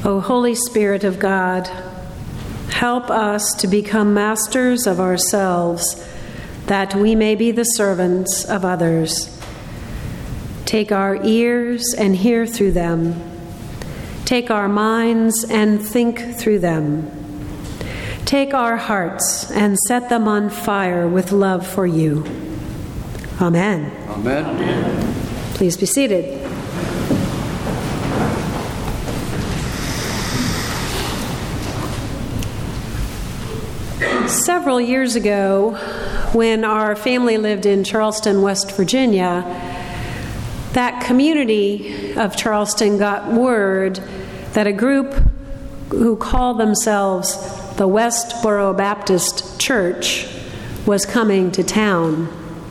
O Holy Spirit of God, help us to become masters of ourselves, that we may be the servants of others. Take our ears and hear through them. Take our minds and think through them. Take our hearts and set them on fire with love for you. Amen. Amen. Amen. Please be seated. Several years ago, when our family lived in Charleston, West Virginia, that community of Charleston got word that a group who called themselves the Westboro Baptist Church was coming to town.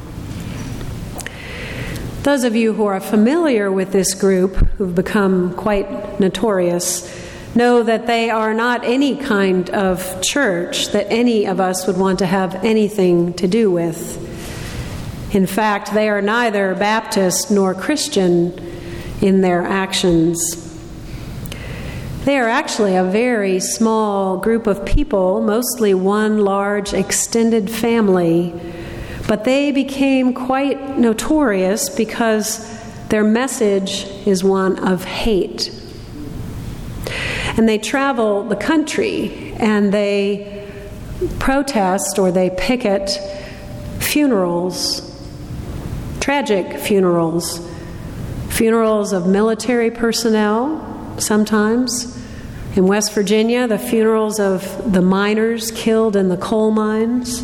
Those of you who are familiar with this group, who've become quite notorious, know that they are not any kind of church that any of us would want to have anything to do with. In fact, they are neither Baptist nor Christian in their actions. They are actually a very small group of people, mostly one large extended family, but they became quite notorious because their message is one of hate. And they travel the country and they protest or they picket funerals, tragic funerals, funerals of military personnel sometimes. In West Virginia, the funerals of the miners killed in the coal mines.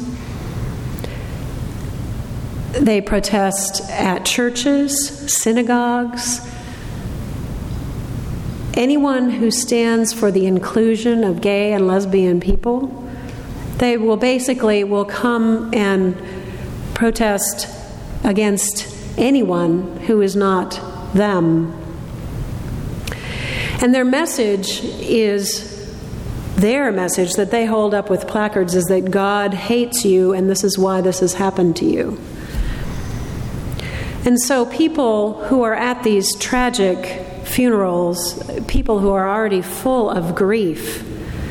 They protest at churches, synagogues. Anyone who stands for the inclusion of gay and lesbian people, they will come and protest against anyone who is not them. And their message that they hold up with placards is that God hates you and this is why this has happened to you. And so people who are at these tragic funerals, people who are already full of grief,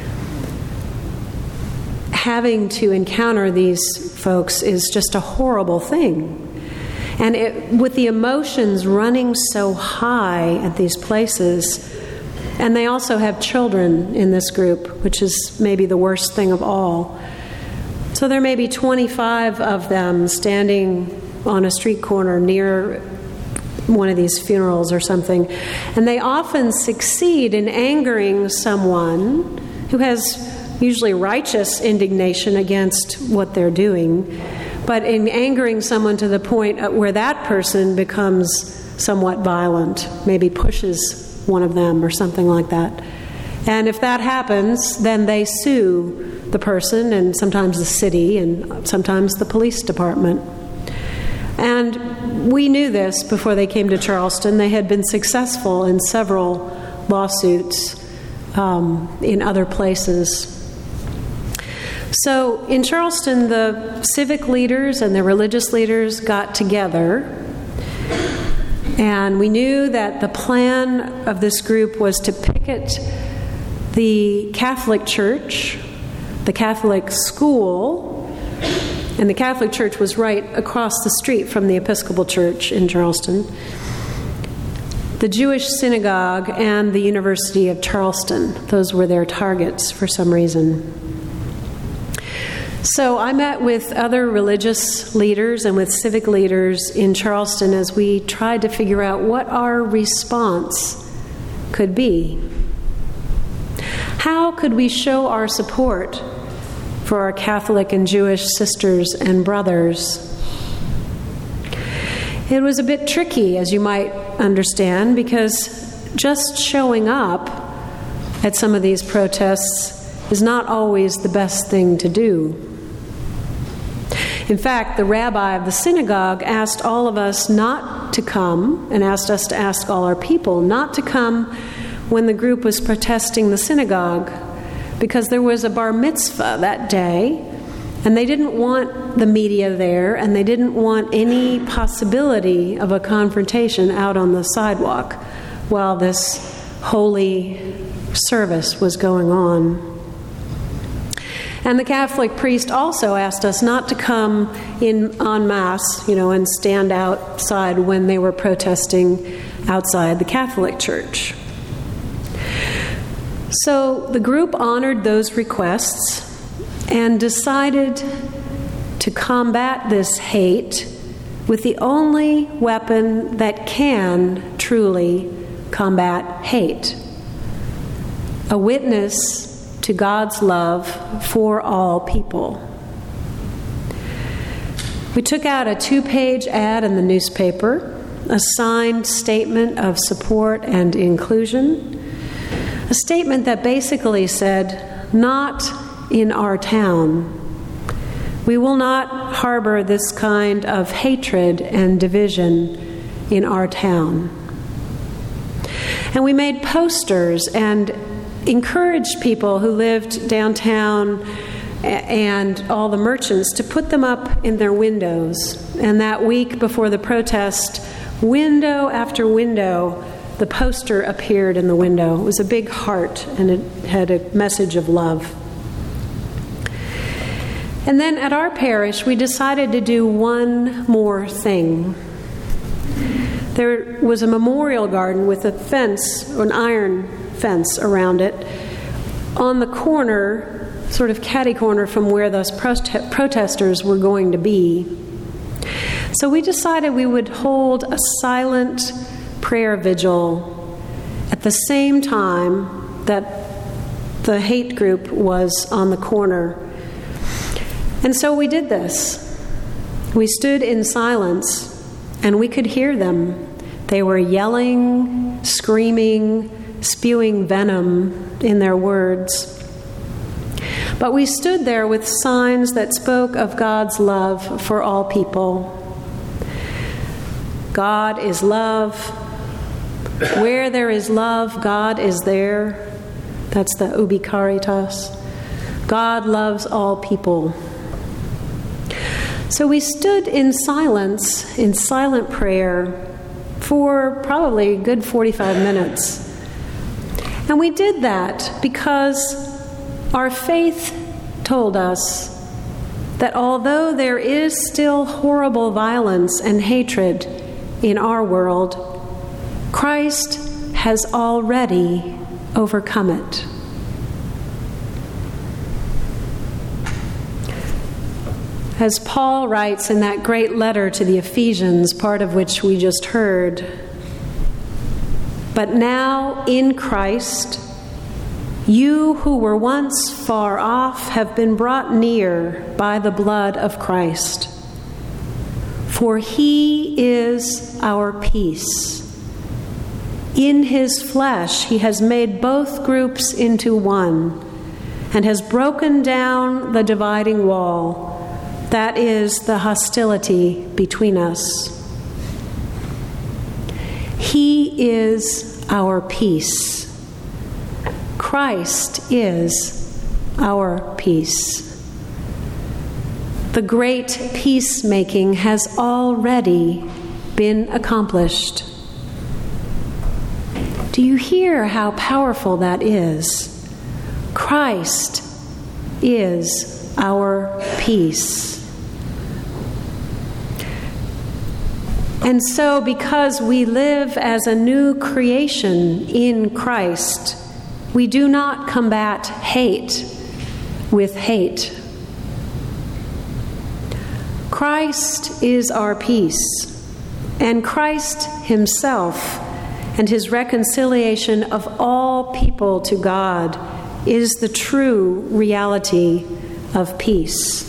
having to encounter these folks is just a horrible thing. And with the emotions running so high at these places, and they also have children in this group, which is maybe the worst thing of all. So there may be 25 of them standing on a street corner near one of these funerals or something, and they often succeed in angering someone who has usually righteous indignation against what they're doing, but in angering someone to the point where that person becomes somewhat violent, maybe pushes one of them or something like that. And if that happens, then they sue the person and sometimes the city and sometimes the police department. And we knew this before they came to Charleston. They had been successful in several lawsuits in other places. So in Charleston, the civic leaders and the religious leaders got together, and we knew that the plan of this group was to picket the Catholic Church, the Catholic school, and the Catholic Church was right across the street from the Episcopal Church in Charleston, the Jewish synagogue, and the University of Charleston. Those were their targets for some reason. So I met with other religious leaders and with civic leaders in Charleston as we tried to figure out what our response could be. How could we show our support for our Catholic and Jewish sisters and brothers? It was a bit tricky, as you might understand, because just showing up at some of these protests is not always the best thing to do. In fact, the rabbi of the synagogue asked all of us not to come, and asked us to ask all our people not to come when the group was protesting the synagogue, because there was a bar mitzvah that day, and they didn't want the media there, and they didn't want any possibility of a confrontation out on the sidewalk while this holy service was going on. And the Catholic priest also asked us not to come in en masse, and stand outside when they were protesting outside the Catholic Church. So the group honored those requests and decided to combat this hate with the only weapon that can truly combat hate: a witness to God's love for all people. We took out a 2-page ad in the newspaper, a signed statement of support and inclusion, a statement that basically said, "Not in our town. We will not harbor this kind of hatred and division in our town." And we made posters and encouraged people who lived downtown and all the merchants to put them up in their windows. And that week before the protest, window after window, the poster appeared in the window. It was a big heart, and it had a message of love. And then at our parish, we decided to do one more thing. There was a memorial garden with a fence, or an iron fence around it, on the corner, sort of catty corner from where those protesters were going to be. So we decided we would hold a silent prayer vigil at the same time that the hate group was on the corner. And so we did this. We stood in silence, and we could hear them. They were yelling, screaming, spewing venom in their words. But we stood there with signs that spoke of God's love for all people. God is love. Where there is love, God is there. That's the Ubi Caritas. God loves all people. So we stood in silence, in silent prayer, for probably a good 45 minutes. And we did that because our faith told us that although there is still horrible violence and hatred in our world, Christ has already overcome it. As Paul writes in that great letter to the Ephesians, part of which we just heard, "But now in Christ, you who were once far off have been brought near by the blood of Christ. For he is our peace. In his flesh he has made both groups into one and has broken down the dividing wall, that is, the hostility between us. He is our peace. Christ is our peace. The great peacemaking has already been accomplished." Do you hear how powerful that is? Christ is our peace. And so, because we live as a new creation in Christ, we do not combat hate with hate. Christ is our peace, and Christ himself and his reconciliation of all people to God is the true reality of peace.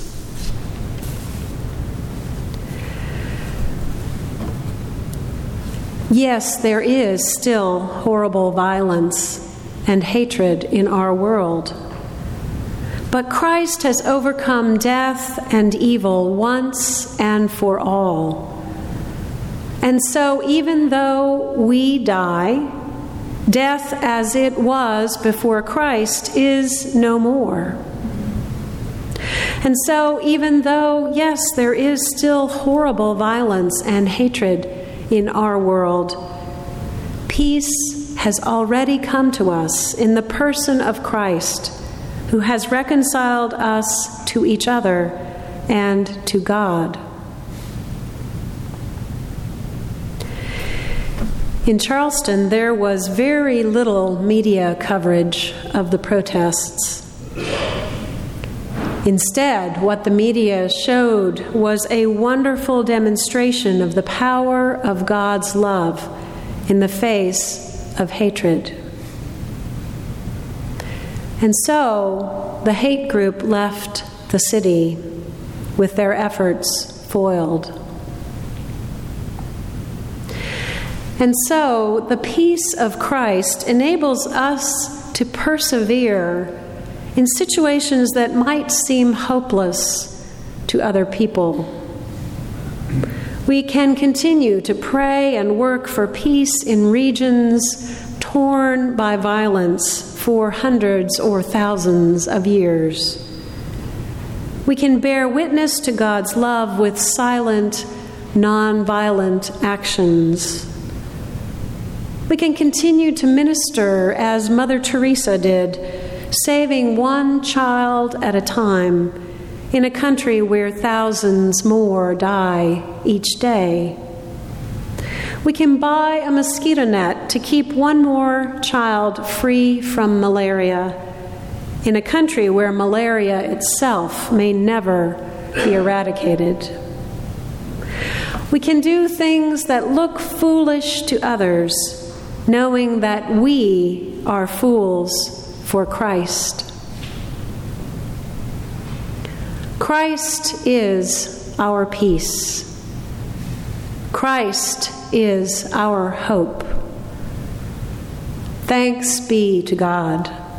Yes, there is still horrible violence and hatred in our world. But Christ has overcome death and evil once and for all. And so even though we die, death as it was before Christ is no more. And so even though, yes, there is still horrible violence and hatred in our world, peace has already come to us in the person of Christ, who has reconciled us to each other and to God. In Charleston, there was very little media coverage of the protests. Instead, what the media showed was a wonderful demonstration of the power of God's love in the face of hatred. And so, the hate group left the city with their efforts foiled. And so, the peace of Christ enables us to persevere in situations that might seem hopeless to other people. We can continue to pray and work for peace in regions torn by violence for hundreds or thousands of years. We can bear witness to God's love with silent, non-violent actions. We can continue to minister as Mother Teresa did, saving one child at a time in a country where thousands more die each day. We can buy a mosquito net to keep one more child free from malaria in a country where malaria itself may never be eradicated. We can do things that look foolish to others, knowing that we are fools for Christ. Christ is our peace. Christ is our hope. Thanks be to God.